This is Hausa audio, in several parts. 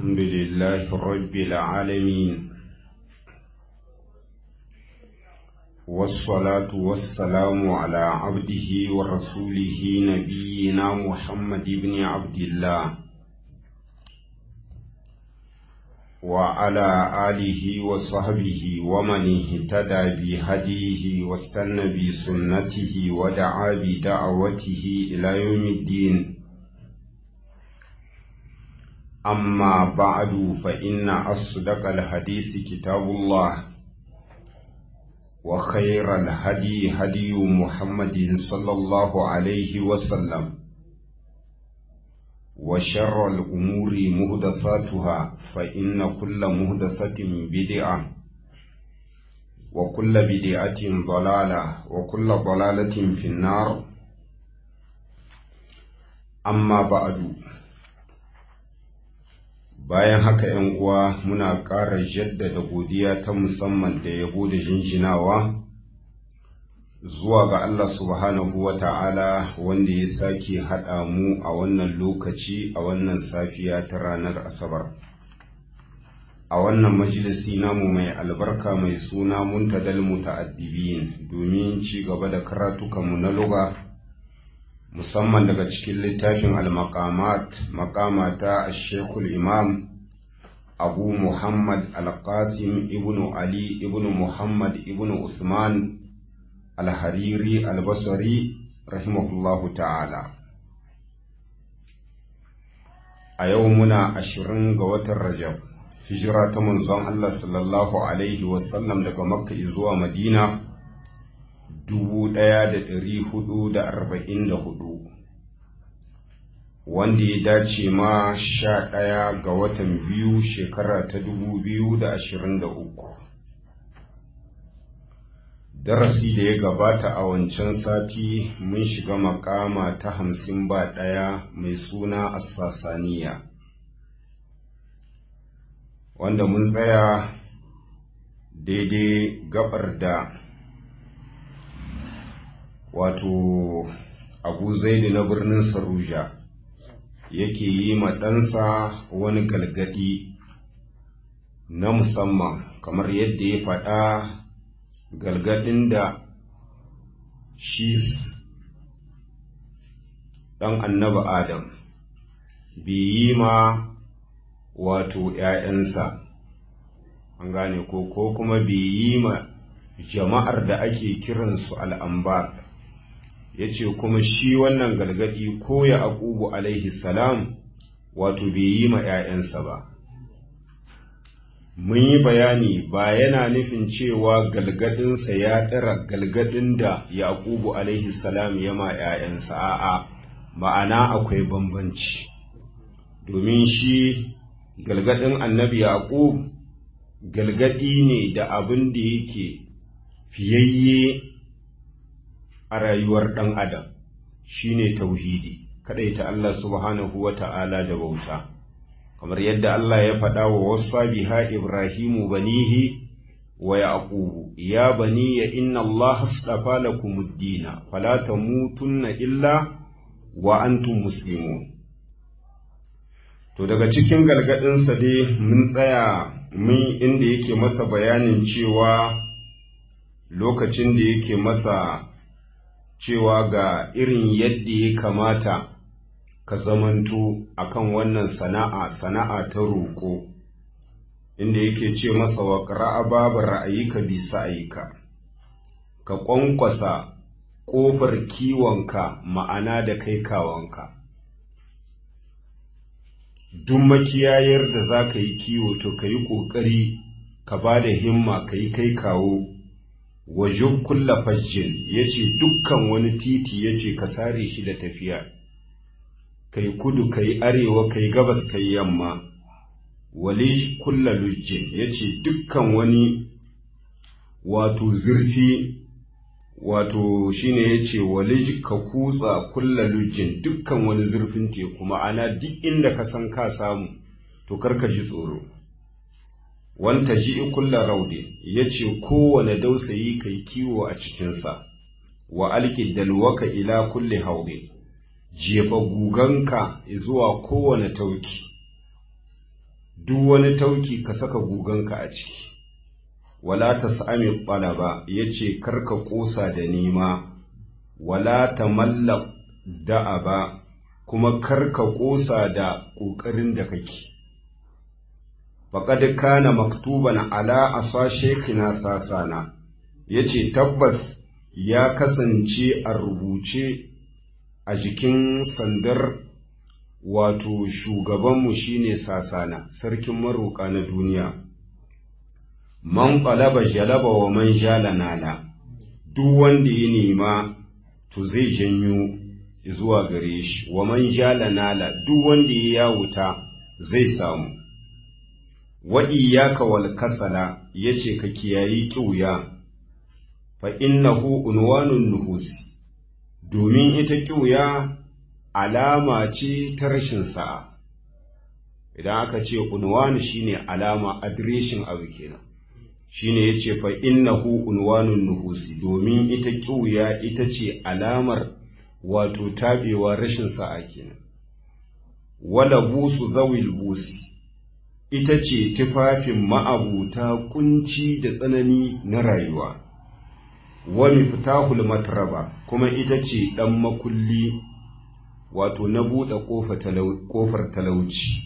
الحمد لله رب العالمين، والصلاة والسلام على عبده ورسوله نبينا محمد بن عبد الله وعلى آله وصحبه ومن اهتدى بهديه واستنى بسنته ودعا بدعوته إلى يوم الدين. أما بعد، فإن أصدق الحديث كتاب الله، وخير الهدي هدي محمد صلى الله عليه وسلم، وشر الأمور مهدثاتها، فإن كل مهدثة بدعة، وكل بدعة ضلالة، وكل ضلالة في النار. أما بعد، bayan haka ‘yan uwa muna ƙara jaddada godiya ta musamman da yabo da jinjinawa zuwa ga Allah subhanahu wa ta'ala, wanda ya sake haɗa mu a wannan lokaci a wannan safiya ta ranar Asabar. A wannan majalisi namu mai albarka mai suna Muntadal Muta'addibin, domin ci gaba da karatukanmu na lugha, musamman daga cikin littafin al-maqamat, maqamata Sheikhul Imam Abu Muhammad Al-Qasim ibn Ali ibn Muhammad ibn Uthman Al-Hariri Al-Basri rahimahullahu ta'ala. A yau muna 20 ga watan Rajab, hijira ta manzon Allah sallallahu alaihi wasallam daga Makka zuwa Madina 1444, wanda ya dace ma 11 ga watan biyu shekara ta 2023. Darasi da ya gabata a wancan sati mun shiga makama ta 51 mai suna As-Sasaniya, wanda mun tsaya daidai gabar da wato Abu Zaidi na birnin Saruja yake yi ma ɗansa wani galgadi na musamman, kamar yadda ya faɗa, galgadin da shi ɗan annaba Adam bai yi ma wato ‘ya'yansa, an gane ko kuma bai yi ma jama'ar da ake kiransu al'ambar. Ya ce kuma shi wannan galgadi ko ya Yaqubu alaihi salam wato bai yi ma ‘ya'yansa ba. Mun yi bayani ba yana nufin cewa galgadinsa ya ɗara galgadin da Yaqubu alaihi salam ya ma ‘ya'yansa, a'a, ma'ana akwai bambanci. Domin shi galgadin annabi Yaqub galgadi ne da abin da yake fiyayye a rayuwar ɗan adam, shine tauhidi, kaɗaita Allah subhanahu wa ta'ala da bauta, kamar yadda Allah ya faɗa wa wasa biha Ibrahimu banihi wa Yaqubu, ya bani ya inna Allah astafa lakumud dina fala tamutunna illa wa antum muslimun. To daga cikin gargaɗinsa dai mun tsaya inda yake masa bayanin cewa lokacin da yake masa cewa ga irin yadda ya kamata ka zamanto akan wannan sana'a ta roƙo, inda yake ce masa wa qara'a babu ra'ayika bi sa'ayika, ka ƙwanƙwasa ƙofar kiwonka, ma'ana da kai kawanka. Duk makiyayar da za ka yi kiwo to ka yi ƙoƙari ka ba da himma ka yi kai kawo. Wajen kulla fajjin, ya ce dukkan wani titi, ya ce ka sare shi da tafiya, ka yi kudu, ka yi arewa, ka yi gabas, ka yi yamma. Wali kulla lujjin, ya ce dukkan wani wato zurfi, wato shine ya ce wali ka kutsa kulla lujjin, dukkan wani zurfin teku, ma'ana duk inda ka san ka samu to karka ji tsoro. Wanta ji kulla raude, ya ce kowane dausayi kai kiwo a cikinsa, wa alki dalwaka ila kulle haude, jefa guganka zuwa kowane tauki, duk wani tauki ka saka guganka a ciki. Wala tas'ami talaba, yace karka kosa da nema. Wala tamallaq da'aba, kuma karka kosa da kokarin da kake. Faqad kana maktuban ala asa shaykhina Sasana, yace tabbas ya kasance a rubuce a jikin sandar wato shugabanmu shine Sasana, sarkin maroka na duniya. Man qalaba jalaba wa man jala nala, duk wanda ya nema to zai janyo zuwa gare shi, wa man jala nala, duk wanda ya yawuta zai samu. Wa iyyaka wal kasala, yace ka kiyayi kiuya, fa innahu unwanun nuhusi, domin ita kiuya alama ce ta rashin sa'a. Idan aka ce unwanu shine alama, adireshin abu kenan. Shine yace fa innahu unwanun nuhusi, domin ita kiuya ita ce alamar wato tabewa, rashin sa'a kenan. Wala busu zawil busi, ita ce tufafin ma'abuta kunci da tsanani na rayuwa. Wa miftahul matraba, kuma ita ce dan makulli wato na buɗe ƙofar talauci.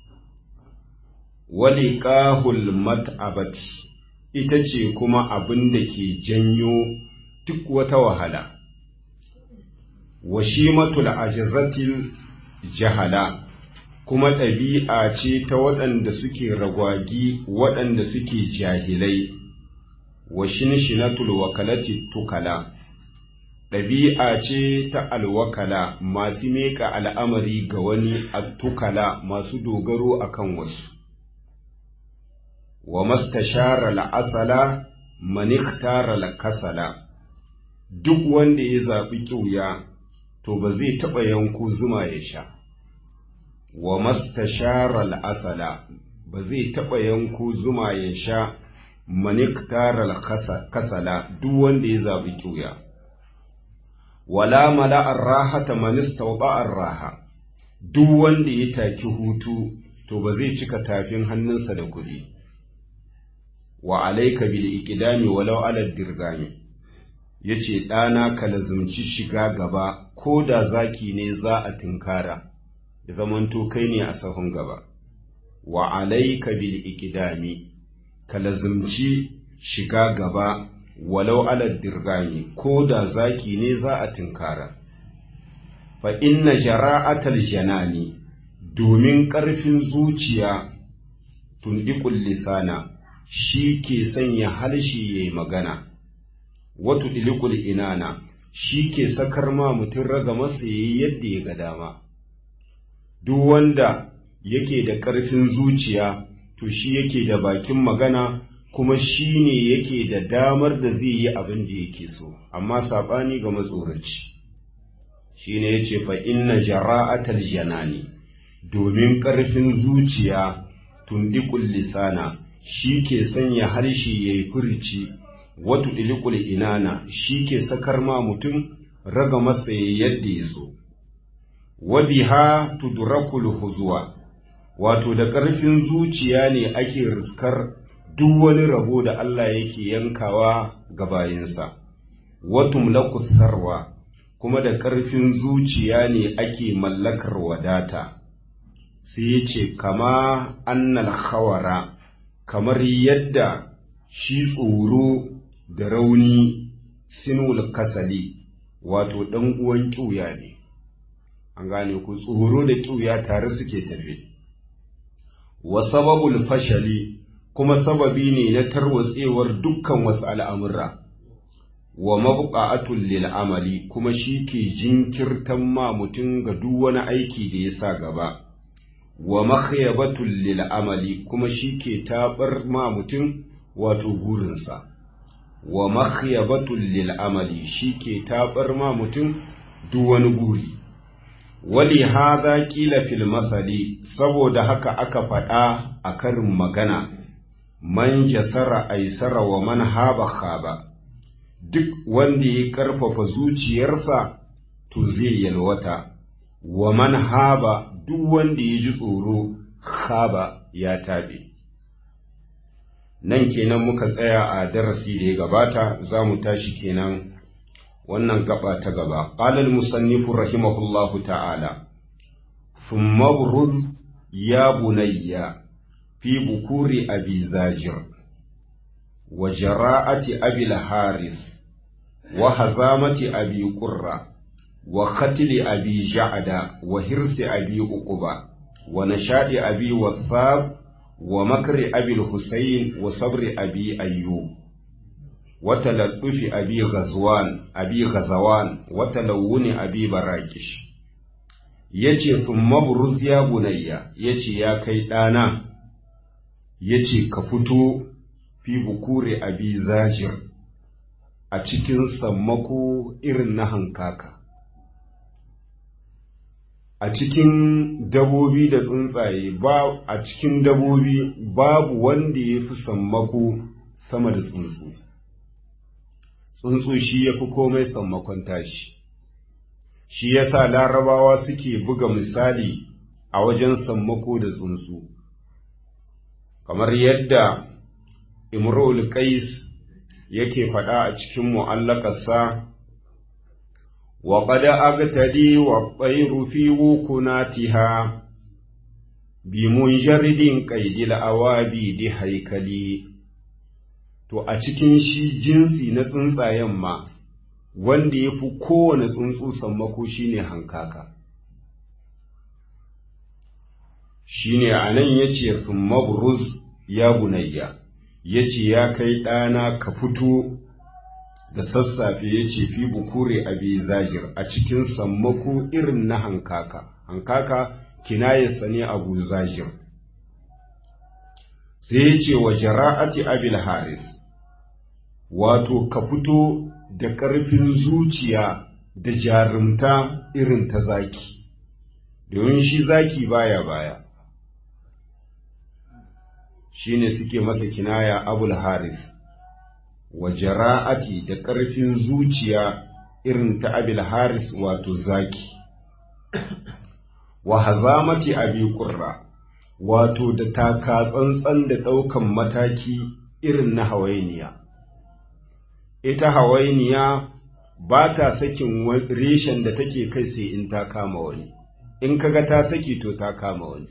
Wa liqahul mat'abati, ita ce kuma abin da ke janyo duk wata wahala. Wa shimatul ajazatil jahala, kuma ɗabi'a ce ta waɗanda suke ragwagi, waɗanda suke jahilai. Wa shinshinatul wakalati tukala, ɗabi'a ce ta alwakala, masu meka al'amari ga wani, attukala, masu dogaro akan wasu. Wa mastashara la'asala manikhtara lakasala, duk wanda ya zaɓi ƙiuya to ba zai taɓa yanko zuma ya sha. Wa mastashara al'asala, ba zai taɓa yanko zuma ya sha, manikhtara kasala, duk wanda ya zaɓi ƙiuya. Wala mala'ar rahata manistawda'ar raha, duk wanda ya taki hutu to ba zai cika tafin hannunsa da kuɗi. Wa alaika bil iqdami walau ala dirgami, yace ɗana ka lazumci shiga gaba, ko da zaki ne za a tinkara, ya zamanto kai ne a sahun gaba. Wa alaika bil iqdami, ka lazumci shiga gaba, walau ala dirgami, ko da zaki ne za a tinkara. Fa inna jara'atal janani, domin ƙarfin zuciya, tundiqul lisana, shi ke sanya harshe yayi magana. Watu dilikul inana, shi ke sakar ma mutum raga masa yayi yadda ya ga dama. Duk wanda yake da ƙarfin zuciya to shi yake da bakin magana, kuma shi ne yake da damar da zai yi abin da yake so, amma saɓani ga matsoraci. Shi ne ya ce fa inna jara'atal janani, domin ƙarfin zuciya, tundiƙul lisana, shi ke sanya harshe ya yi furici. Watu ɗilikul inana, shi ke sakar ma mutum raga masa yadda ya so. Wabiha tudrakul huzuwa, wato da ƙarfin zuciya ne ake riskar duk wani rabo da Allah yake yankawa ga bayinsa. Watum lakus sarwa, kuma da ƙarfin zuciya ne ake mallakar wadata. Sai ya ce, kama annal khawara, kamar yadda shi tsoro da rauni sinul kasali, wato ɗan uwan ƙiuya ne. An gane ku, tsoro da ƙiuya tare suke tafe. Wa sababul fashali, kuma sababi ne na tarwatsewar dukkan wasu al'amura. Wa mabqa'atul lil amali, kuma shi ke jinkirtan ma mutum ga duk wani aiki da ya sa gaba. Wa makhyabatul lil amali, kuma shi ke tabar ma mutum wato burinsa. Wa makhyabatul lil amali, shi ke tabar ma mutum duk wani buri. Wali hadha qila fil masali, saboda haka aka faɗa a karin magana, man jasara aisara wa man haba khaba, duk wanda ya ƙarfafa zuciyarsa to zai yalwata. Wa man haba, duk wanda ya ji tsoro khaba ya tabe. Nan kenan muka tsaya a darasi da ya gabata, za mu tashi kenan wannan gaba ta gaba. Qala al-musannifu rahimahullahu ta'ala, thumma buruz ya bunayya fi bukuri abi zajir wa jara'ati abi al-harith wa hazamati abi qurra wa qatli abi ja'ada wa hirsi abi uquba wa nashadi abi wathab wa makri abi al-husayn wa sabri abi ayyub wa taladdufi abi ghazawan wa talawuni abi barakish. Yace thumma buruz ya bunayya, yace ya kai dana, yace ka fito fi bukure abi zajir a cikin sammako irin na hankaka, a cikin dabobi da tsuntsaye ba, a cikin dabobi babu wanda ya fi sammako sama da tsuntsu. Tsuntsu shi ya fi komai sammakon tashi, shi yasa larabawa suke buga misali a wajen sammako da tsuntsu, kamar yadda Imrul Qais yake faɗa a cikin mu'allakarsa, wa qad agtadi wa tayru fi wukunatiha bi munjaridin qaidil awabi di haikali. To a cikin shi jinsi na tsuntsayen ma wanda ya fi kowane tsuntsu sammako shine hankaka. Shine anan yace thumma buruz ya bunayya, yace ya kai ɗana ka fito da sassafe, yace fi bukure abi zajir a cikin sammako irin na hankaka. Hankaka kinayarsa ne abu zajir. Sai yace wa jara'ati abil haris, wato ka fito da ƙarfin zuciya da jarumta irin ta zaki, domin shi zaki baya. Shine suke masa kinaya abul haris, wa jara'ati da ƙarfin zuciya irin ta abil haris wato zaki, wa hazamati abi qurra, wato da taka tsantsan da ɗaukan mataki irin na hawainiya. Ita hawainiya ba ta sakin reshen da take kai sai in ta kama wani, in kaga ta saki to ta kama wani,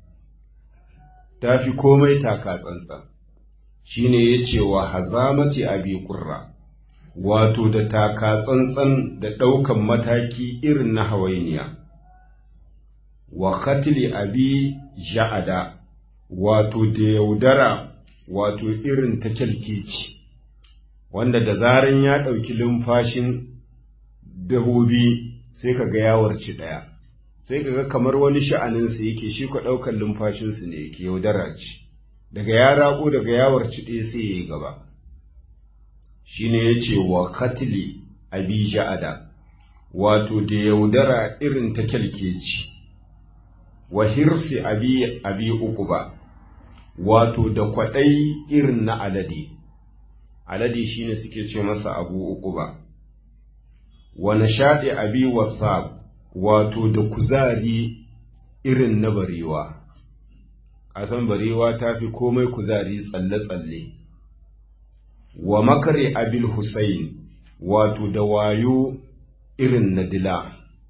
ta fi komai taka tsantsan. Shine yace wa hazamati abi qurra, wato da taka tsantsan da ɗaukan mataki irin na hawainiya. Wa qatli abi ja'ada, wato da yaudara wato irin ta kyalkeci, wanda da zaran ya ɗauki lumfashin dabobi sai ka ga yawarci ɗaya, sai ka ga kamar wani sha'aninsa yake, shi ko ɗaukar lumfashinsu ne yake, yaudara ce, daga ya raƙo daga yawarci ɗaya sai ya yi gaba. Shi ne ya ce wa katili abi ja'ada, wato da yaudara irin ta kyalkeci, wa hirsi abi uquba, wato da kwaɗai irin na alade. Alade shine suke ce masa abu uquba. Wa nashadi abi wasab, wato da kuzari irin na barewa. Kasan barewa ta fi komai kuzari tsalle-tsalle. Wa makare abil husayn, wato da wayo irin na dila.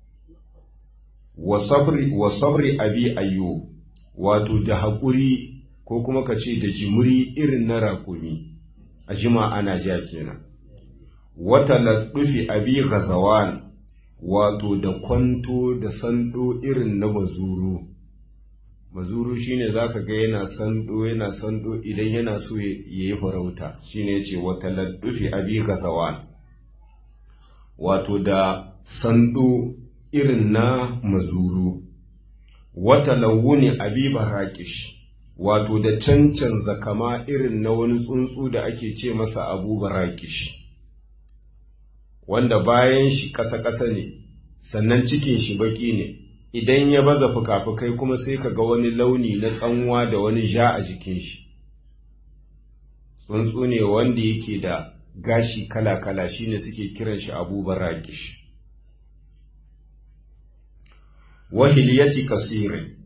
Wa sabri abi ayyub, wato da haƙuri ko kuma ka ce da jimuri irin na raƙumi, a jima ana ja kenan. Wata laddufi abi ghazawan, wato da kwanto da sando irin na mazuru. Mazuru shine zaka ga yana sando idan yana so yayi farauta, shine yace wata laddufi abi ghazawan, wato da sando irin na mazuru. Wata lawuni abi barakish, wato da cancanza kama irin na wani tsuntsu da ake ce masa abu barakish, wanda bayan shi ƙasa-ƙasa ne, sannan cikin shi baki ne, idan ya baza fuka-fukai kuma sai ka ga wani launi na tsanwa da wani ja a jikin shi. Tsuntsu ne wanda yake da gashi kala-kala, shine suke kiran shi abu barakish. Wahiliyati kasirin,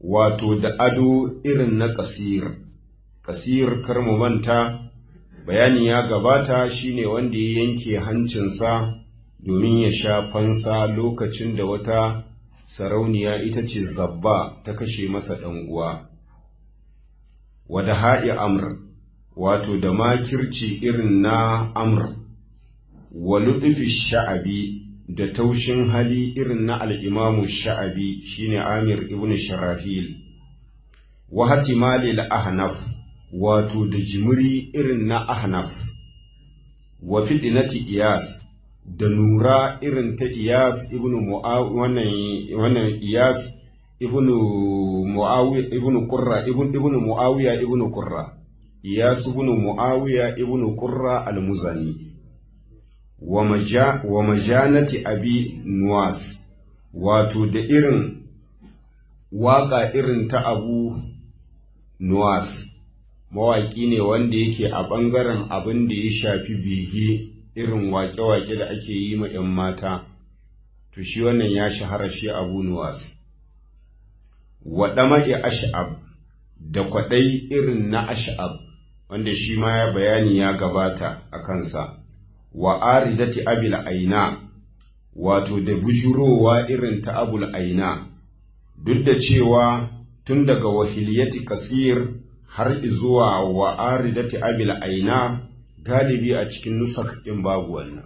wato da ado irin na ƙasir. Ƙasir kar mu manta bayani ya gabata shine wanda ya yanke hancinsa domin ya sha fansa lokacin da wata sarauniya ita ce Zabba ta kashe masa ɗan uwa. Wada ha'i Amr, wato da makirci irin na Amr, wa luɗufi Sha'abi, da taushin hali irin na al'imamu Sha'abi shine Amir ibn Sharahil, wa hatimali Ahnaf, wato da jimiri irin na Ahnaf, wa fiɗinati Iyas, da nura irin ta Iyas ibn wannan Iyas ibn Muawiya ibn Qurra ibn Muawiya ibn Qurra, Iyas ibn Muawiya ibn Qurra al-Muzani. Wa majanati Abi Nuwas, wato da irin waƙa irin ta Abu Nuwas, mawaƙi ne wanda yake a ɓangaren abin da ya shafi bege irin waƙe-waƙe da ake yi ma ‘yan mata, to shi wannan ya shahara shi Abu Nuwas. Wa ɗama'i Ash'ab, da kwaɗai irin na Ash'ab, wanda shi ma ya bayani ya gabata a kansa. Wa aridati Abil Aina, wato da bujurowa irin ta Abul Aina, duk da cewa tun daga wahiliyati Kasir har zuwa wa aridati Abil Aina galibi a cikin nusak ɗin babu wannan.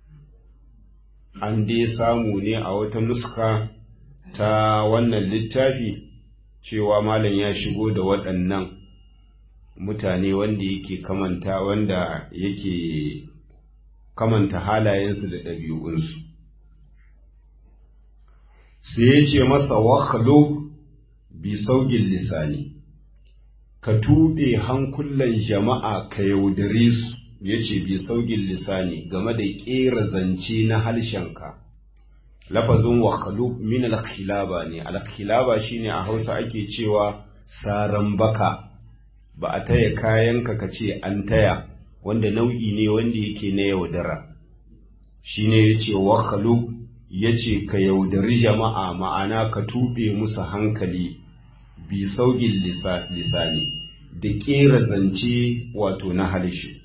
An dai samu ne a wata nuska ta wannan littafi cewa malam ya shigo da waɗannan mutane wanda yake kamanta halayensu da ɗabi'unsu. Sai ya ce masa wakhlu bi saugin lisani, ka tuɓe hankulan jama'a ka yaudare su, ya ce bi saugin lisani game da ƙera zance na harshenka. Lafazin wakhlu min al-khilaba ne, al-khilaba shine a Hausa ake cewa saran baka, ba a taya kayanka ka ce an taya, wanda nau'i ne wanda yake na yaudara. Shi ne ya ce wakhlu, ya ce ka yaudari jama'a, ma'ana ka tuɓe musu hankali, bi saugin lisani, da ƙera zance wato na harshe.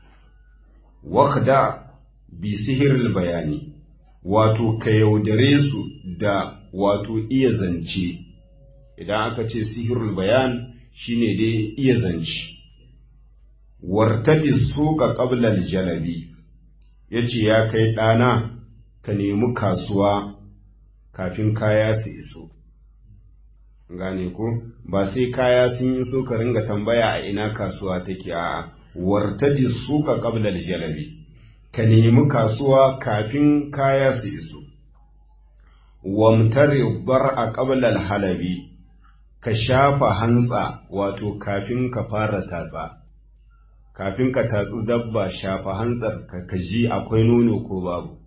Wakhda bi sihiril bayani, wato ka yaudare su da wato iya zance. Idan aka ce sihirul bayan shine dai iya zance. Wartadi suka qablal jalabi, yace ya kai ɗana ka nemi kasuwa kafin kaya su iso. Gane ko ba sai kaya sun iso ka ringa tambaya a ina kasuwa take, a wartadi suka qablal jalabi, ka nemi kasuwa kafin kaya su iso. Wamtari bar'a qablal halabi, ka shafa hantsa wato kafin ka fara tatsa. Kafin ka tatsi dabba shafa hantsar ka ji akwai nono ko babu.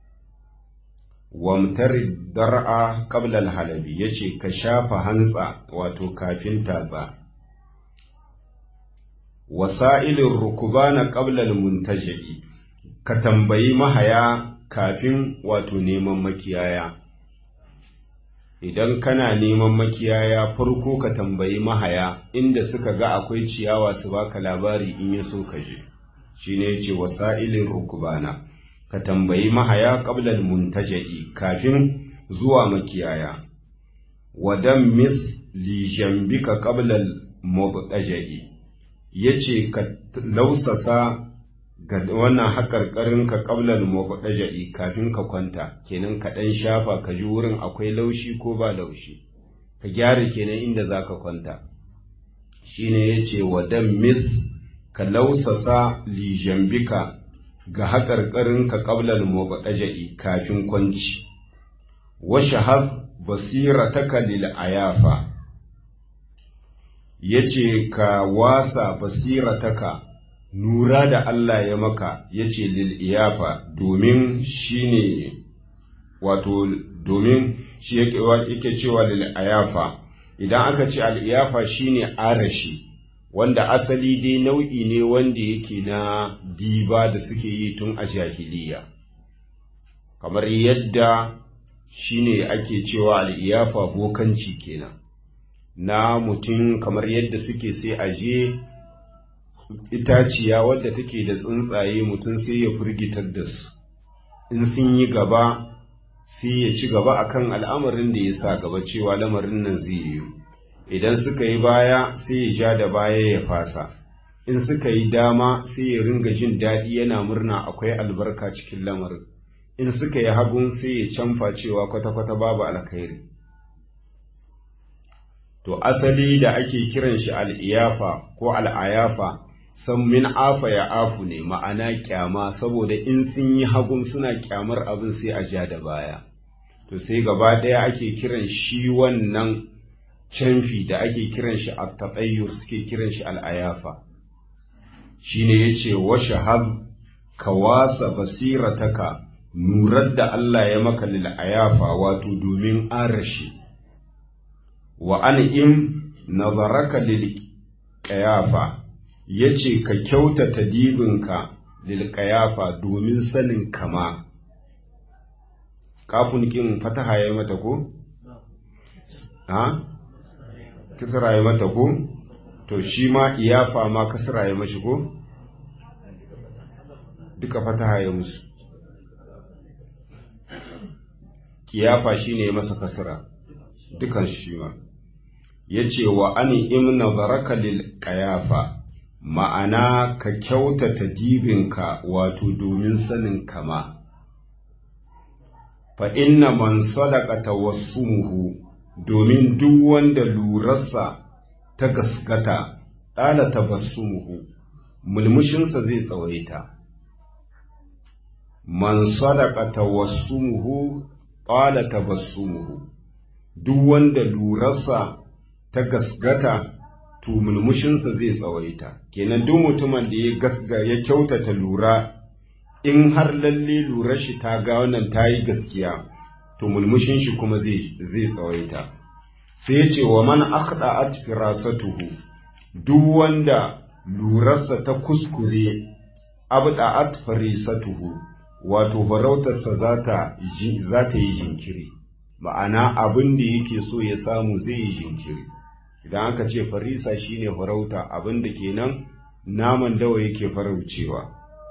Wamtari dar'a qabla al-halabi, yace ka shafa hantsa wato kafin tatsa. Wasa'ilin rukubana qabla al-muntaji, ka tambayi mahaya kafin wato neman makiyaya. Idan kana neman makiyaya farko ka tambayi mahaya inda suka ga akwai ciyawa su baka labari in ya so ka je. Shine yace wasa'ilin rukubana, ka tambayi mahaya qabla al-muntaji, kafin zuwa makiyaya. Wadan mis li jambika qabla al-mubtaji, yace ka lausasa ga wannan haƙarƙarinka ƙablar mafaɗaja'i kafin ka kwanta, kenan ka ɗan shafa ka ji wurin akwai laushi ko ba laushi, ka gyara kenan inda za ka kwanta. Shi ne ya ce wa dan mis, ka lausasa lijambika ga haƙarƙarinka ƙablar mafaɗaja'i kafin kwanci. Wa shahar basira ta kalil ayafa, ya ce ka wasa basira taka nura da Allah ya maka, ya ce lil'iyafa, domin shi ne wato domin shi yake cewa lil'iyafa. Idan aka ce al'iyafa shi ne arashi, wanda asali dai nau'i ne wanda yake na diba da suke yi tun a jahiliya, kamar yadda shi ne ake cewa al'iyafa bokanci kenan. na mutum kamar yadda suke sai a je itaciya wadda take da tsuntsaye mutum sai ya firgitar da su in sun yi gaba sai ya ci gaba akan al'amarin da ya sa gaba cewa lamarin nan zai yi idan suka yi baya sai ya ja da baya ya fasa in suka yi dama sai ya ringa jin daɗi yana murna akwai albarka cikin lamarin in suka yi hagun sai ya canfa cewa kwata-kwata babu alkhairi to asali da ake kiran shi al'iyafa ko al'ayafa san min afa ya afu ne ma'ana kyama saboda in sun yi hagun suna kyamar abin sai a ja da baya to sai gaba ɗaya ake kiran shi wannan canfi da ake kiran shi a taɗayyur suke kiran shi al'ayafa shi ne ya ce wa shahad ka wasa basirataka nurar da Allah ya maka lil'ayafa wato domin arashi wa an'im nazaraka lil qayafa yace ka kyautata dibinka lil qayafa domin sanin kama kafin kin fataha ya mata ko ha kisra ya mata ko to shi ma iyafa ma kasra ya mashi ko duka fataha ya musu kiyafa shine masa kasra dukan shi ma yace wa ani im nazaraka lil qayafa ma'ana ka kyautata dibinka wato domin sanin kama fa inna man sadaqa tawassumuhu domin duk wanda lurarsa ta gaskata ɗala tabassumuhu mulmushinsa zai tsawaita man sadaqa tawassumuhu ɗala tabassumuhu duk wanda lurarsa ta gaskata to mulmushinsa zai tsawaita kenan duk mutumin da ya kyautata lura in har lalle lurar shi ta ga wannan ta yi gaskiya to mulmushin shi kuma zai tsawaita sai ya ce wa man akhda'at firasatuhu duk wanda lurarsa ta kuskure abda'at farisatuhu wato farautarsa za ta yi jinkiri ma'ana abin da yake so ya samu zai yi jinkiri idan aka ce farisa shine farauta abin da kenan naman dawa yake faraucewa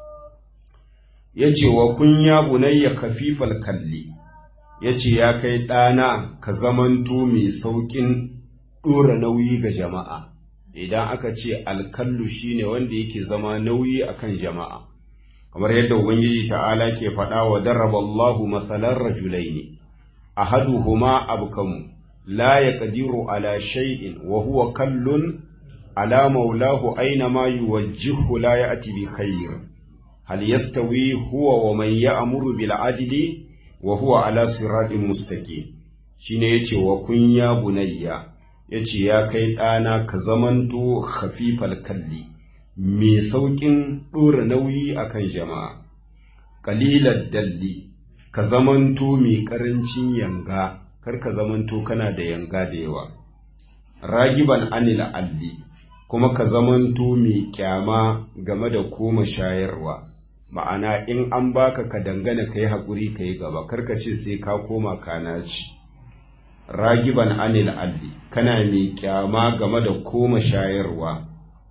yace wa kunya bunayya khafifal kalli yace ya kai ɗana ka zamanto mai saukin ɗora nauyi ga jama'a idan aka ce alkallu shine wanda yake zama nauyi akan jama'a kamar yadda ubangiji ta'ala ke faɗa wa daraballahu mathalan rajulaini ahaduhuma abkamu la yaqdiru ala shay'in wa huwa kallun ala maulahu aina ma yuwajjihu la ya'ti bi khair hal yastawi huwa wa man ya'muru bil adli wa huwa ala siratin mustaqim shine yace wa kunya bunayya yace ya kai ɗana ka zamanto khafifal kalli mai saukin ɗora nauyi akan jama'a qalilad dalli ka zamanto mai ƙarancin yanga kar ka zamanto kana da yanga da yawa ragiban anil alli kuma ka zamanto mai kyama game da koma shayarwa ma'ana in an baka ka dangana kai haƙuri kai gaba kar ka ce sai ka koma kana ci ragiban anil alli kana mai kyama game da koma shayarwa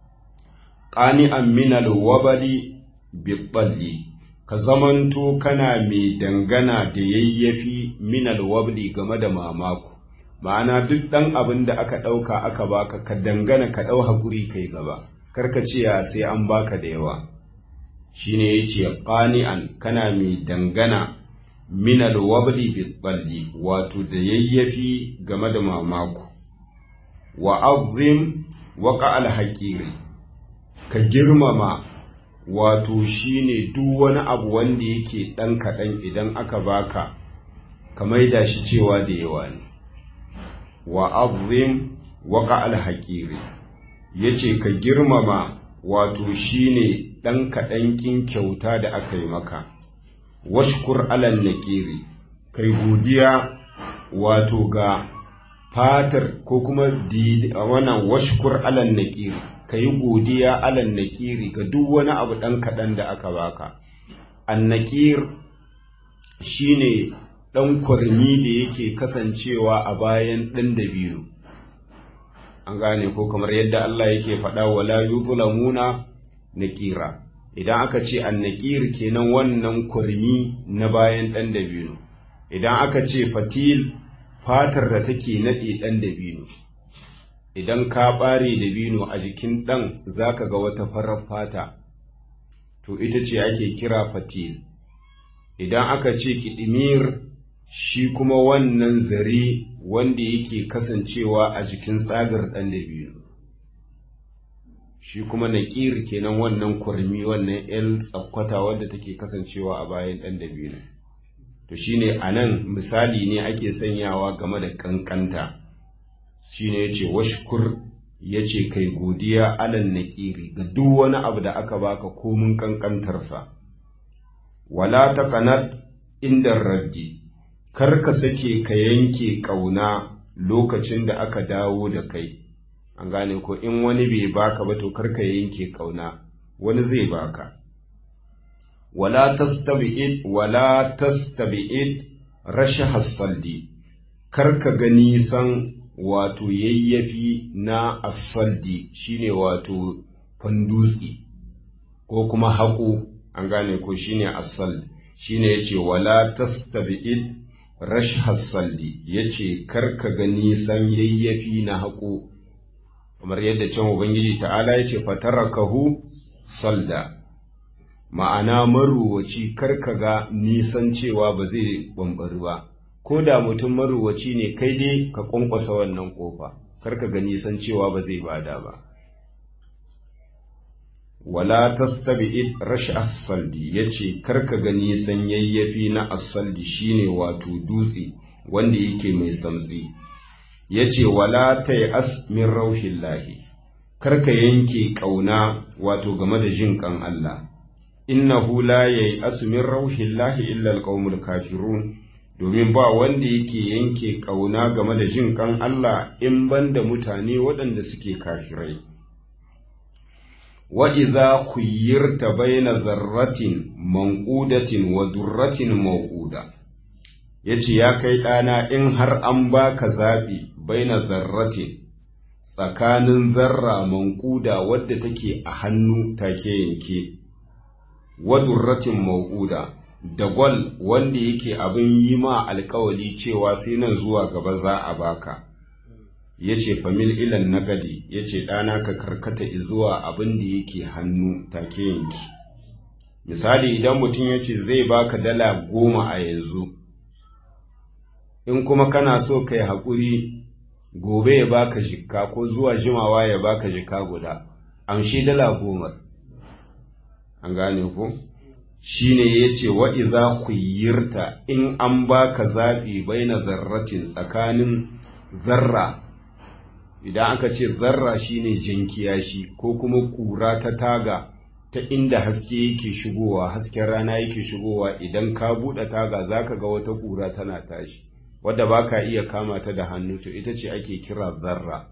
qani'an minal wabali bitalli ka zamanto kana mai dangana da yayyafi minal wabli game da mamaku ma'ana duk ɗan abin da aka ɗauka aka baka ka dangana ka ɗau haƙuri kai gaba karka ce ya sai an baka da yawa shine yace qani'an kana mai dangana minal wabli bitalli wato da yayyafi game da mamaku wa azim waqa al haqiri ka girmama wato shine duk wani abu wanda yake ɗan kaɗan idan aka baka ka maida shi cewa da yawa ne wa azim waqa al haqiri yace ka girmama wato shine ɗan kaɗan kin kyauta da aka yi maka washkur alal naqiri kai godiya wato ga fatar ko kuma wannan washkur alal naqiri kai godiya alal naqiri ga duk wani abu ɗan kaɗan da aka baka annaqir shine ɗan kwarmi da yake kasancewa a bayan ɗan dabino an gane ko, kamar yadda Allah yake faɗa wala yuzlamuna naqira. Idan aka ce annaqir kenan wannan kurmi na bayan ɗan dabino. Idan aka ce fatil, fatar da take naɗe ɗan dabino. Idan ka ɓare dabino a jikin ɗan za ka ga wata farar fata, to ita ce ake kira fatil. Idan aka ce ƙidimir, shi kuma wannan zare wanda yake kasancewa a jikin tsagar ɗan dabino. Shi kuma naƙir kenan wannan kurmi, wannan ‘yan tsakwata wadda take kasancewa a bayan ɗan dabino. To shi ne a nan misali ne ake sanyawa game da ƙanƙanta. Shi ne ya ce washkur, ya ce kai godiya alan naƙiri ga duk wani abu da aka baka komin ƙanƙantarsa. Wala ta ƙanat inda raddi, kar ka sake ka yanke ƙauna lokacin da aka dawo da kai. An gane ko, in wani bai baka ba to kar ka yanke ƙauna, wani zai baka. Wala tastabi'id rashaha saldi, kar ka ga nisan wato yayyafi na asaldi, shine wato fandusi ko kuma haƙo. An gane ko, shine asal, shine yace wala tastabi'id rashaha saldi, yace kar ka ga nisan yayyafi na haƙo, kamar yadda can Ubangiji ta'ala yace fatarakahu salda. Ma'ana maruwaci karka ga nisan cewa ba zai bambari ba, ko da mutum maruwaci ne kai dai ka kwankwasa wannan kofa, karka ga nisan cewa ba zai bada ba. Wala tastabi'id rash as-saldi, yace karka ga nisan yayyafi na as-saldi, shine wato dutse wanda yake mai samtsi. Yace wala tay'as min rauhillahi, karka yanke kauna wato game da jin kan Allah. Innahu la yai'asu min rauhillahi illa alqaumul kafirun, domin ba wanda yake yanke kauna game da jin kan Allah in banda mutane waɗanda suke kafirai. Wa idza khuyyirta baina dharratin manqudatin wa durratin mawquda, yace ya kai ɗana, in har an baka zabi baina dharratin, tsakanin zarra manquda wadda take a hannu take yanke, wadurratin mawuda, da gwal wanda yake abin yi ma alkawali cewa sai nan zuwa gaba za a baka. Yace famil ilan nagadi, yace ɗana ka karkata zuwa abin da yake hannu take yanki. Misali, idan mutum yace zai baka dala 10 a yanzu, in kuma kana so kai haƙuri gobe ya baka jikka ko zuwa jimawa ya baka jikka guda, amshi dala 10. An gane ku? Shi ne ya ce wa iza khuyyirta, in an baka zaɓi baina zarratin, tsakanin zarra. Idan aka ce zarra shine jankiya shi, ko kuma ƙura ta taga ta inda haske yake shigowa, hasken rana yake shigowa, idan ka buɗe taga zaka ga wata ƙura tana tashi, wadda baka iya kama ta da hannu, to ita ce ake kira zarra.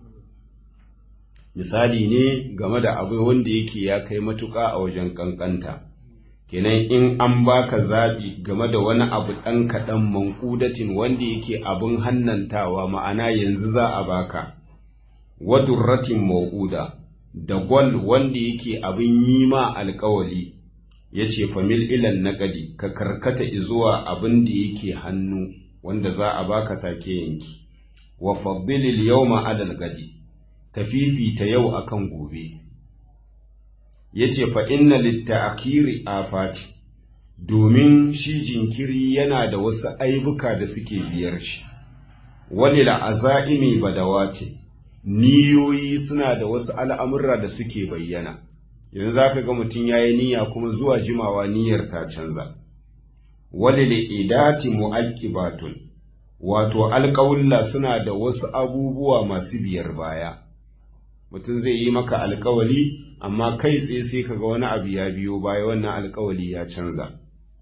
Misali ne game da abu wanda yake ya kai matuƙa a wajen ƙanƙanta. Kenan in an baka zaɓi game da wani abu ɗan kaɗan manƙudatin wanda yake abin hannantawa, ma'ana yanzu za a baka, wadurratin mawuda, da gwal wanda yake abin yi ma alƙawali, ya ce famil ilan naƙadi, ka karkata izuwa abin da yake hannu wanda za a baka take yanki. Wa faddilil yawma alal gadi, ka fifita yau akan gobe. Yace fa inna litta'khiri afati, domin shi jinkiri yana da wasu aibuka da suke biyar shi. Walil azaimi badawati, niyoyi suna da wasu al'amurra da suke bayyana. Yanzu zaka ga mutum yayi niyya kuma zuwa jimawa niyyar ta canza. Walil idati mu'aqibatun, wato alƙawulla suna da wasu abubuwa masu biyar baya. Mutum zai yi maka alƙawali, amma kai tsaye sai kaga wani abu ya biyo baya, wannan alƙawali ya canza.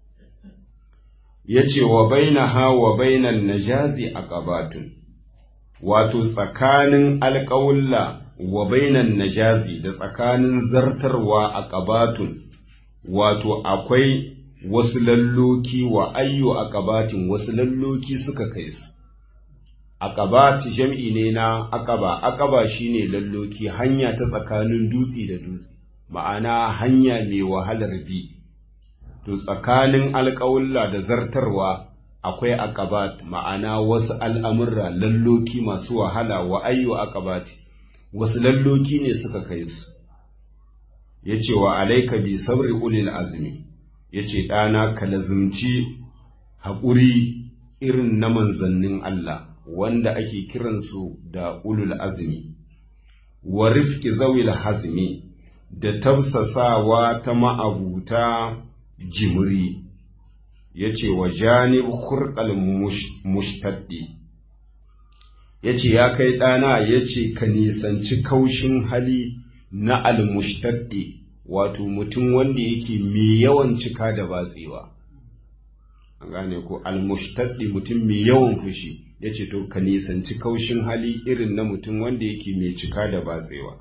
Yace wa bainaha wa bainan najazi aqabatun, wato tsakanin alƙawulla wa bainan najazi da tsakanin zartarwa aqabatun, wato akwai wasu lalloki, wa ayyu aqabatin, wasu lalloki suka kai su. aqabat jam'i ne na aqaba. Aqaba shine lalloki, hanya ta tsakanin dutse da dutse, ma'ana hanya mai wahalar bi. To tsakanin alƙawulla da zartarwa akwai aqabat, ma'ana wasu al'amurra, lalloki masu wahala. Wa ayyu aqabati, wasu lalloki ne suka kai su. Yace wa alayka bi sabri ulil azmi, yace ɗana ka lazumci haƙuri irin na manzannin Allah wanda ake kiransu da ulul azmi, wa rifqi zawil hazmi, da tafsasawa ta ma'abuta jimri. Yace wa janib khurqal mushtaddi, yace ya kai ɗana, yace ka nisanci kaushin hali na al-mushtaddi, wato mutum wanda yake mai yawan cika da batsewa. An gane ko al-mushtaddi, mutum mai yawan fushi. Yace to ka nisanci kaushin hali irin na mutum wanda yake mai cika da batsewa.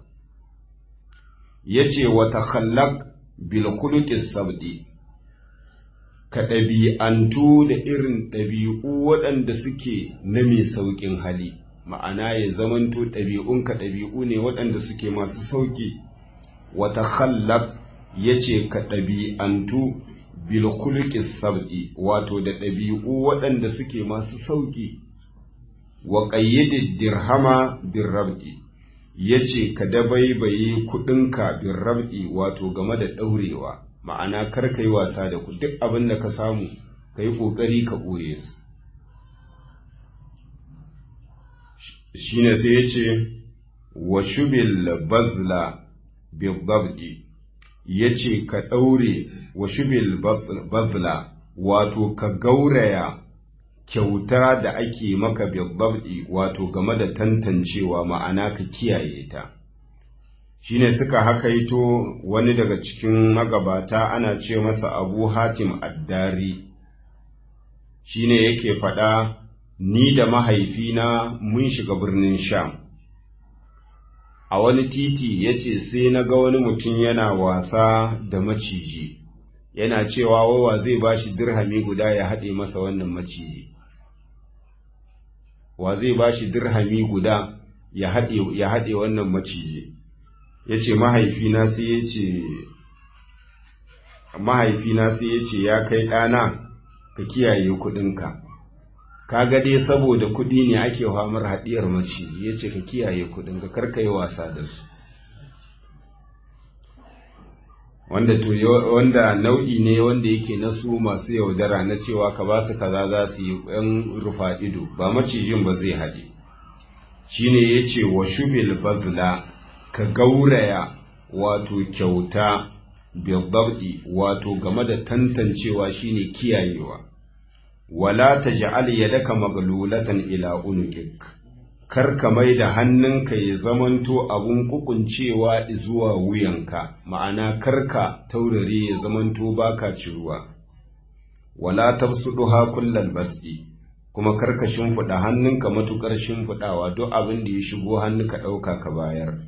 Yace wa takhallaq bil khuluqis sabdi, ka ɗabi'antu da irin ɗabi'u waɗanda suke na mai sauƙin hali, ma'ana ya zamanto ɗabi'unka ɗabi'u ne waɗanda suke masu sauƙi. Wata khallaq, ya ce ka ɗabi'antu bil khuluqis sab'i, wato da ɗabi'u waɗanda suke masu sauƙi. Wa qayyidid dirhama bir rab'i, ya ce ka dabaibaye kuɗinka bir rab'i, wato game da ɗaurewa, ma'ana kar ka yi wasa da ku, duk abin da ka samu ka yi ƙoƙari ka ɓoye su. Shi ne sai ya ce wa shubil bazla bilbabdi, ya ce ka ɗaure wa shubil bazla, wato ka gauraya kyauta da ake maka bilbabdi, wato game da tantancewa, ma'ana ka kiyaye ta. Shi ne suka hakaito wani daga cikin magabata ana ce masa Abu Hatim Addari, shi ne yake faɗa, ni da mahaifina mun shiga birnin Sham. A wani titi ya ce sai na ga wani mutum yana wasa da maciji, yana cewa wawa zai ba shi dirhami guda ya haɗe masa wannan maciji. Wa zai ba shi dirhami guda ya haɗe wannan maciji. Ya ce mahaifina sai ya ce ya kai ɗana, ka kiyaye kuɗinka. Ka ga dai saboda kuɗi ne ake hamar haɗiyar maciji, ya ce ka kiyaye kuɗinka, karka yi wasa da su. Wanda nau'i ne wanda yake na su masu yaudara na cewa ka ba su kaza za su yi ɗan rufa ido, ba macijin ba zai haɗe. Shi ne ya ce wa shubil bazla, ka gauraya wato kyauta bilbabdi, wato game da tantancewa shine kiyayewa. Wala taj'al yadaka maglulatan ila unuqik, kar ka mai da hannunka ya zamanto abun kukuncewa zuwa wuyanka, ma'ana karka taurare ya zamanto baka ciruwa. Wala tabsuduha kullal basdi, kuma karka shimfida hannunka matukar shimfidawa, duk abin da ya shigo hannunka dauka ka bayar.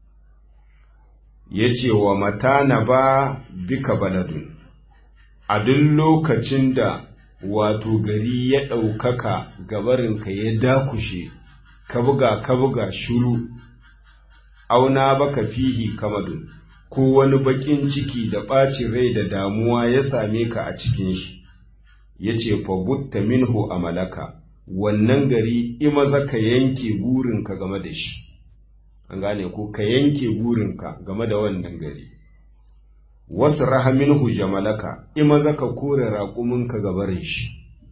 Yace wa matana ba bika baladun, a duk lokacin da wato gari ya ɗaukaka gabarinka ya dakushe, ka buga shuru, auna baka fihi kamadun, ko wani bakin ciki da ɓacin rai da damuwa ya same ka a cikin shi. Ya ce fabutta minhu amalaka, wannan gari imaza ka yanke burinka game da shi. An gane ko ka yanke burinka game da wannan gari. Wasu rahaminhu jamalaka, imaza ka kore raƙuminka gabarin shi.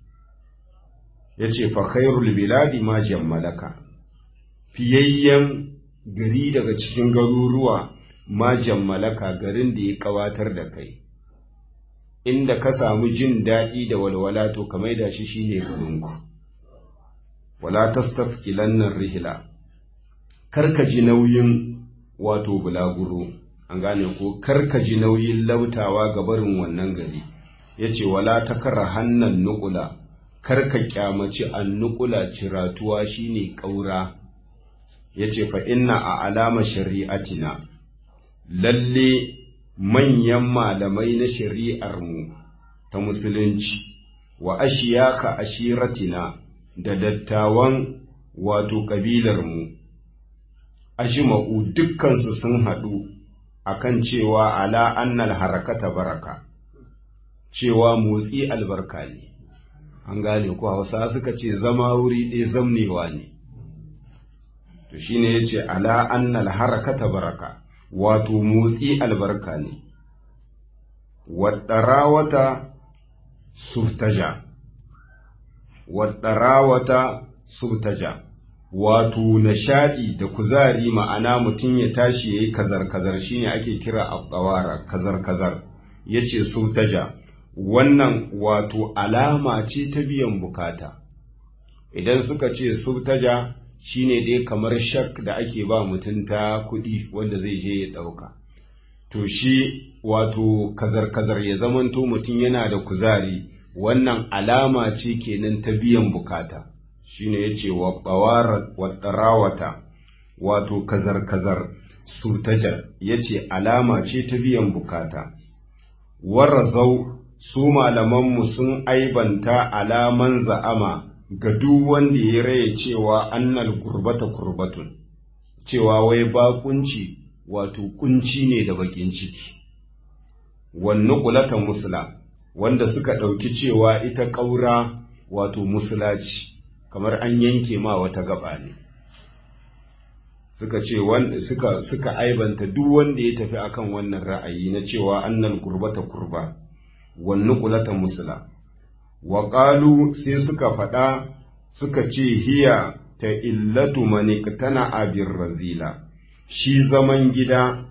Ya ce fa khairul biladi ma jammalaka, fiyayyen gari daga cikin garuruwa ma jammalaka, garin da ya kawatar da kai, inda ka samu jin daɗi da walwala to ka maida shi shine garinku. Wala tastafqilanna rihla, karka ji nauyin wato bulaguro, an gane ko karka ji nauyin lautawa ga barin wannan gari. Yace wala takara hannan nuqula, karka kyamaci annukula, ciratuwa shine kaura. Yace fa inna a alama shari'atina, lalle manyan malamai na shari'ar mu ta musulunci, wa ashiyaka ashiratina, da dattawan wato ƙabilarmu ajma'u dukkansu sun haɗu akan cewa ala annal harakata baraka, cewa motsi albarka ne. An gane ko Hausa suka ce zama wuri ɗaya zamnewa ne. To shine yace ala annal harakata baraka, wato motsi albarka ne. Waɗarawata subtaja, waɗarawata subtaja, wato nishaɗi da kuzari, ma'ana mutum ya tashi ya yi kazar-kazar shine ake kira a kazar-kazar, ya ce subtaja, wannan wato alama ce ta biyan bukata. Idan suka ce subtaja shine dai kamar shak da ake ba mutum ta kuɗi wanda zai je ya ɗauka. To shi wato kazar-kazar ya zamanto mutum yana da kuzari, wannan alama ce kenan ta biyan bukata. Shine yace waɗarawata, wato kazar-kazar sutajar, yace alama ce ta biyan bukata. Warazau, su malamanmu sun aibanta alaman za'ama ga duk wanda ya raye cewa annal gurbata kurbatun, cewa wai bakunci wato kunci ne da bakin ciki. Wannan kulata musula, wanda suka ɗauki cewa ita ƙaura wato musulaci, kamar an yanke ma wata gaba ne. Suka ce suka aibanta duk wanda ya tafi akan wannan ra'ayi na cewa annal gurbata kurba, wannan kulata musula. Wa qalu, sai suka faɗa suka ce hiya ta illatu maniqtana abir razila, shi zaman gida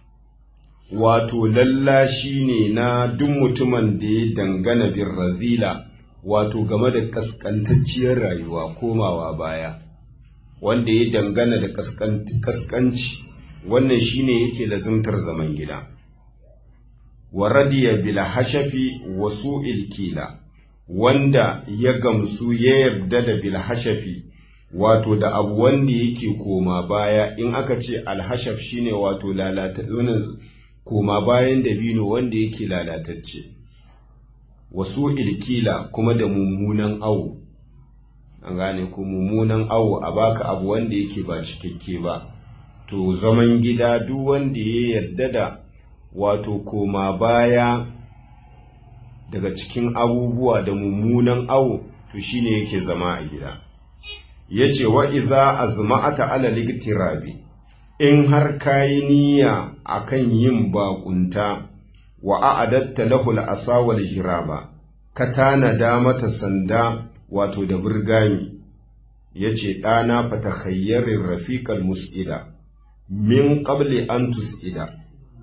wato lallashi ne na duk mutumin da ya dangana bin razila, wato game da kaskantacciyar rayuwa, komawa baya, wanda ya dangana da kaskanci, wannan shine yake lazimtar zaman gida. Wa radiya bil hashafi wa su'il kila, wanda ya gamsu ya yarda da bil hashafi, wato da abu wanda yake koma baya. In aka ce alhashaf shine wato koma bayan dabino wanda yake lalatacce. Wasu ilkila, kuma da mummunan awo. An gane ko mummunan awo, a baka abu wanda yake ba cikakke ba. To zaman gida duk wanda ya yarda da wato koma baya daga cikin abubuwa da mummunan awo, to shine yake zama a gida. Yace wa idza azma'ata ala ligtirabi, in har kayi niyya akan yin bakunta, wa a'adatta lahu al-asa wal jiraba, ka tanada mata sanda wato da burgami. Yace dana fatakhayyir rafiqal mus'ida min qabli an tus'ida,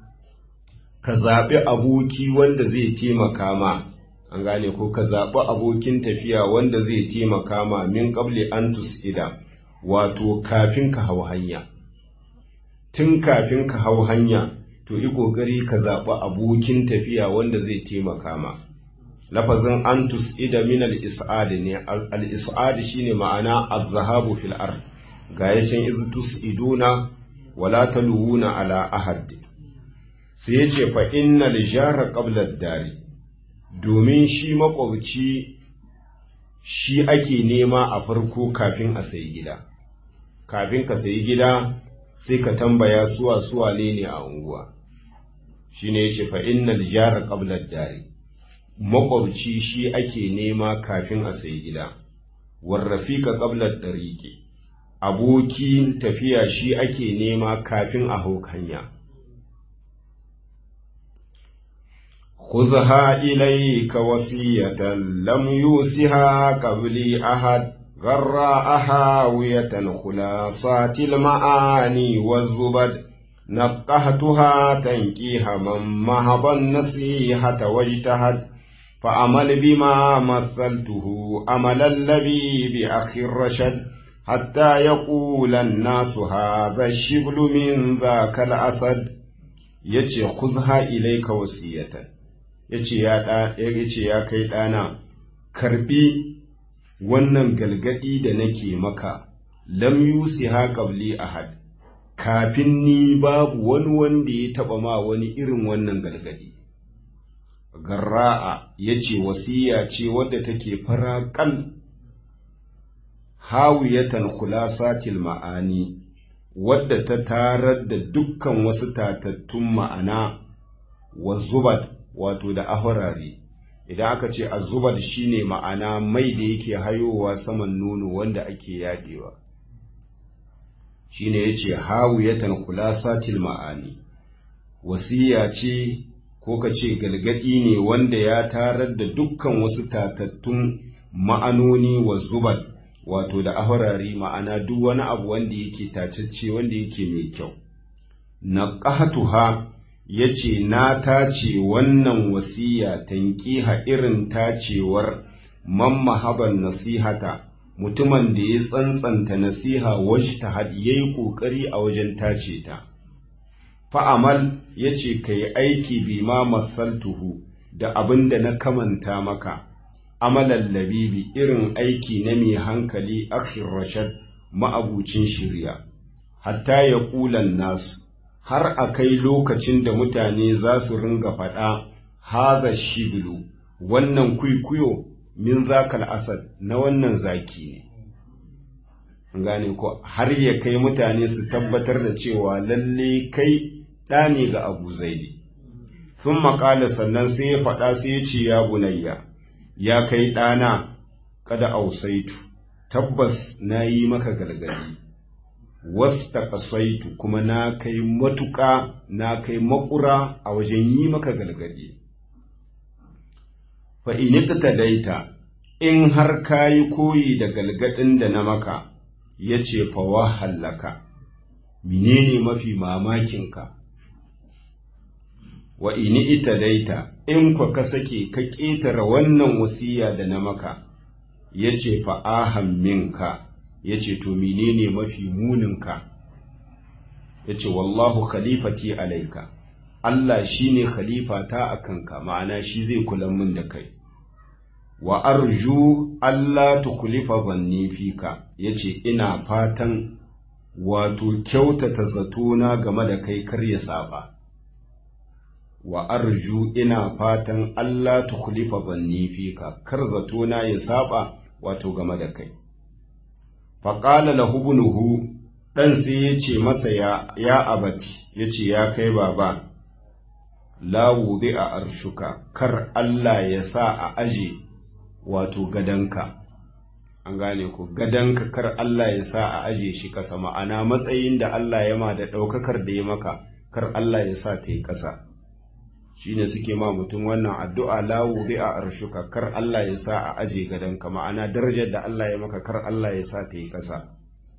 ka zabi aboki wanda zai taimaka ma. An gane ko ka zaɓi abokin tafiya wanda zai taimaka ma min qabli an tus'ida, wato kafin ka hau hanya. Tun kafin ka hau hanya, to yi ƙoƙari ka zaɓi abokin tafiya wanda zai taimaka ma. Lafazin an tus'ida min al-is'ad ne, al-is'ad shine ma'ana az-zahabu fil ard, ga yacin iz tus'iduna wala taluuna ala ahad. Sai yace fa innal jara qabla ad-dari, domin shi makwabci shi ake nema a farko kafin a sayi gida. Kafin ka sayi gida sai ka tambaya suwa ne a unguwa. Shi ne yace fa innal jara qabla ad-dari, makwabci shi ake nema kafin a sayi gida. War rafiqa qabla ad-dariqi, abokin tafiya shi ake nema kafin a hau hanya. خذها إليك وصية لم يوصها قبلي أحد غراء هاوية خلاصات المعاني والزبد نقهتها تنكيها من مهض النصيحة واجتهد فأمل بما مثلته أمل اللبيب أخي الرشد حتى يقول الناس هذا الشبل من ذاك الأسد. يجي خذها إليك وصية، yace ya kai ɗana, karbi wannan galgadi da nake maka, lam yusiha qabli ahad, kafin ni babu wani wanda ya taba ma wani irin wannan galgadi. Garra'a yace wasiya ce wadda take faraƙal, hawiyatan khulasatil ma'ani wadda ta tarar da dukkan wasu tatattun ma'ana wa zubad wato da ahurare. Idan aka ce azubad shine ma'ana mai da yake hayowa saman nono wanda ake yadewa, shine yace hawiyatan khulasatil ma'ani. Wasiya ce ko ka ce galgadi ne wanda ya tarar da dukkan wasu tatattun ma'anoni wa zubad wato da ahurari, ma'ana duk wani abu wanda yake tacacce wanda yake mai kyau. Naqahatuha yace na tace wannan wasiya tanqiha irin tacewar man mahaban nasihata, mutumin da ya tsantsanta nasiha wajtahad yayi kokari a wajen tace ta. Fa'amal yace kai aiki bima masaltuhu da abinda na kamanta maka, amalan labibi irin aiki na mai hankali akhir rashad ma'abucin shirya, hatta ya ƙulan nasu har a kai lokacin da mutane za su ringa faɗa haza shibilu, wannan kwikwiyo min zakal asad na wannan zaki ne. Gane ko har ya kai mutane su tabbatar da cewa lalle kai ɗa ne ga Abu Zaidi. Sun maƙala sannan sai ya faɗa sai ya ce ya bunayya, ya kai ɗana, kada ausaitu, tabbas na yi maka gargadi, wasta ƙasaitu kuma na kai matuƙa, na kai makura a wajen yi maka gargadi. Fa'ini ta daita, in har ka yi koyi da galgadin da na maka, ya ce fawa hallaka, menene mafi mamakinka? Wa ini ita daita, in kwa ka sake ka ƙetare wannan wasiya da na maka, ya ce fa'ahan minka, ya ce to menene mafi muninka? Ya ce wallahu khalifati alaika, Allah shi ne khalifata a kanka, ma'ana shi zai kula min da kai. Wa arju Allah tukulifa zanni fika, ya ce ina fatan wato kyautata zatona game da kai kar ya saba. Wa arju ina fatan Allah tukhlifa zanni fika, kar zatona ya saba wato game da kai. Faqala lahu ibnuhu, dan sai yace masa ya abati, yace ya kai baba, la wudi'a arshuka, kar Allah ya sa a aje wato gadanka. An gane ko gadanka kar Allah ya sa a aje shi kasa, ma'ana matsayin da Allah ya ma da daukakar da ya maka kar Allah ya sa ta yi kasa. Shine suke ma mutum wannan addu'a, la wudi'a arshuka, kar Allah ya sa a aje gadanka, ma'ana darajar da Allah ya maka kar Allah ya sa ta yi kasa.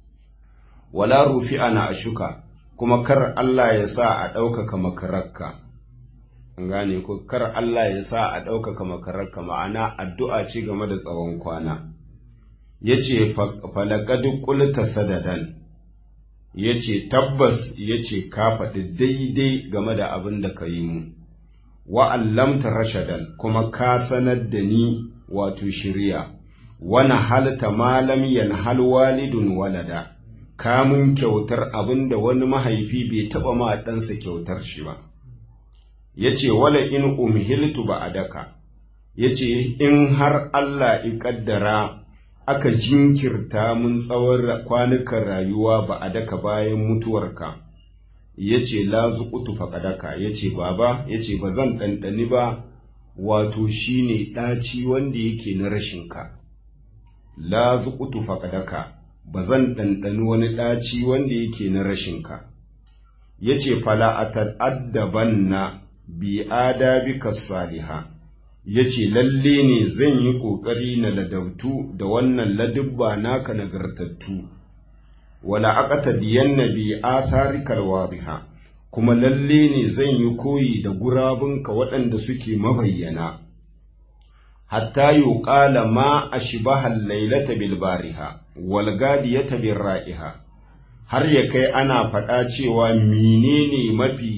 Wala rufi'a na ashuka, kuma kar Allah ya sa a ɗaukaka makararka. An gane ko kar Allah ya sa a ɗaukaka makararka, ma'ana addu'a ce game da tsawon kwana. Yace falaqad qulta sadadan, yace tabbas, yace ka faɗi daidai game da abin da ka yi mu. Wa'allamta rashadan, kuma ka sanar da ni wato shirya, wani halta malam yanhal walidun walada, kamun kyautar abin da wani mahaifi bai taɓa ma ɗansa kyautar shi ba. Ya ce, wala in umhiltu ba a daka, ya ce, in har Allah i ƙaddara aka jinkirta mun tsawon kwanukan rayuwa ba a daka bayan mutuwarka, ya ce la zuƙutu faƙadaka, ya ce baba, ya ce ba zan ɗanɗani ba wato shi ne ɗaci wanda yake na rashinka. La zuƙutu faƙadaka, ba zan ɗanɗani wani ɗaci wanda yake na rashinka. Ya ce fala a ta'addaban na bi adabika saliha, ya ce lalle ne zan yi ƙoƙari na ladautu da wannan ladubba naka nagartattu. Wala aqata diyanna bi atharikal wadiha, kuma lalle ne zan yi koyi da gurabunka waɗanda suke mabayyana. Hatta yuqala ma ashbaha al-lailata bil bariha wal gadiyata bir ra'iha, har ya kai ana faɗa cewa menene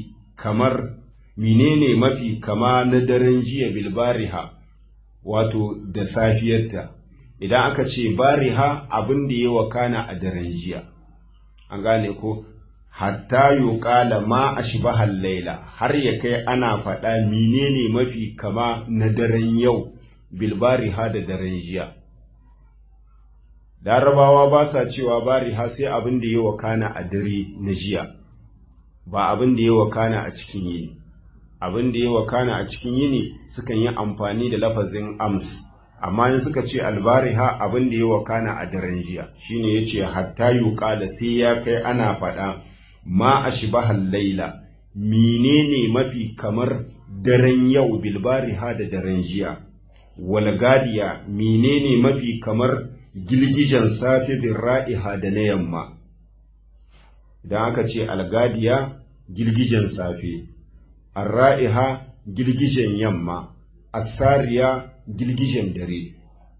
mafi kama na daren jiya bil bariha, wato da safiyarta. Idan aka ce bariha, abin da ya wakana a daren jiya. An gane ko hatta yuqala ma ashbahal laila, har ya kai ana faɗa menene mafi kama na daren yau bil bariha da daren jiya. larabawa ba sa cewa bariha sai abin da ya wakana a dare na jiya, ba abin da ya wakana a cikin yini. Abin da ya wakana a cikin yini sukan yi amfani da lafazin ams, amma in suka ce albariha abin da ya wakana a daren jiya, shine yace hatta yuqala sai ya kai ana faɗa ma ashbahal laila, menene mafi kamar daren yau bilbariha da daren jiya, wal gadiya menene mafi kamar gilgijen safe bin ra'iha da na yamma. Idan aka ce algadiya gilgijen safe, arra'iha gilgijen yamma, asariya gilgijen dare.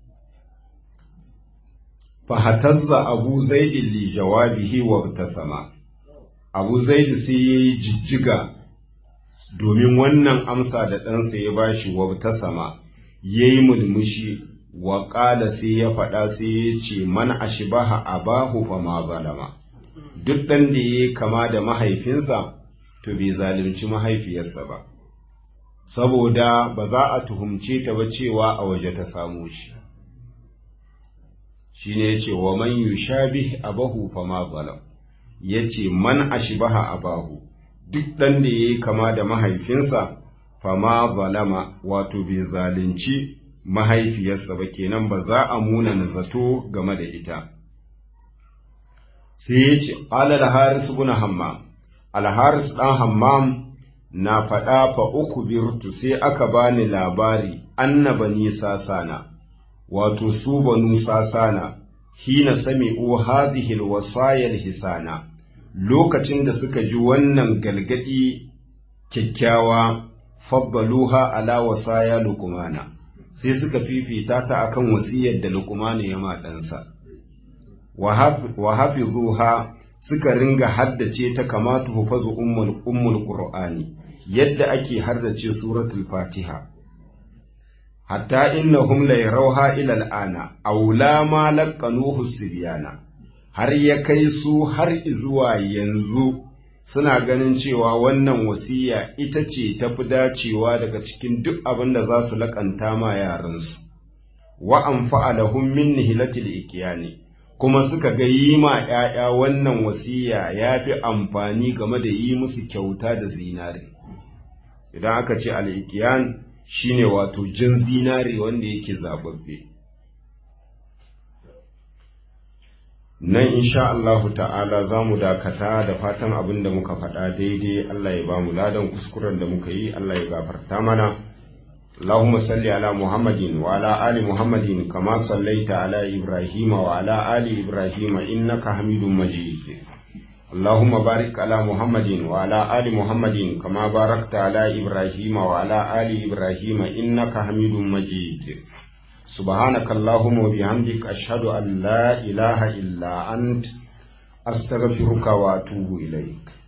Fahatazza Abu Zaid li jawabihi wa tasama. Abu Zaid sai yayi jijjiga domin wannan amsa da ɗansa ya bashi wa tasama, yayi mulmushi wa qala sai ya faɗa sai ya ce man ashbaha abahu fa ma zalama. Duk ɗan da yayi kama da mahaifinsa to bai zalunci mahaifiyarsa ba, saboda ba za a tuhumce ta ba cewa a waje ta samu shi. Shi ne ya ce wa man yushabih abahu fa ma zalam, ya ce man ashbaha abahu, duk ɗan da ya yi kama da mahaifinsa fa ma zalama, wato bai zalunci mahaifiyarsa ba, kenan ba za a muna zato game da ita. Sai ya ce alal haris ibn hammam, alharis ɗan hammam na faɗa fa uku birtu sai aka bani labari annaba ni sasana, wato su banu sasana, hina sami'u hadhihi alwasaya alhisana, lokacin da suka ji wannan galgadi kyakkyawa, faddaluha ala wasaya luqmana, sai suka fifita ta akan wasiyar da luqmana ya ma ɗansa. Wa hafizuha, suka ringa haddace ta kama tuhfazu ummul qur'ani, yadda ake haddace suratul fatiha. Hatta innahum la yarawha ila al'ana aw la ma laqanuhu sibyana, har ya kai su har zuwa yanzu suna ganin cewa wannan wasiya ita ce tafi dacewa daga cikin duk abin da za su laƙanta ma yaransu. Wa anfa'a lahum min nihlatil ikyani, kuma suka ga yi ma ‘ya'ya wannan wasiya ya fi amfani game da yi musu kyauta da zinare. Idan aka ce al'ikiyan shi ne wato jan zinare wanda yake zababbe. Nan insha Allahu ta'ala za mu dakata da fatan abin da muka faɗa daidai Allah ya ba mu ladan kuskuren da muka yi Allah ya gafarta mana. اللهم صل على محمد وعلى آل محمد كما صليت على إبراهيم وعلى آل إبراهيم إنك حميد مجيد. اللهم بارك على محمد وعلى آل محمد كما باركت على إبراهيم وعلى آل إبراهيم إنك حميد مجيد. سبحانك اللهم وبحمدك أشهد أن لا إله إلا أنت أستغفرك وأتوب إليك.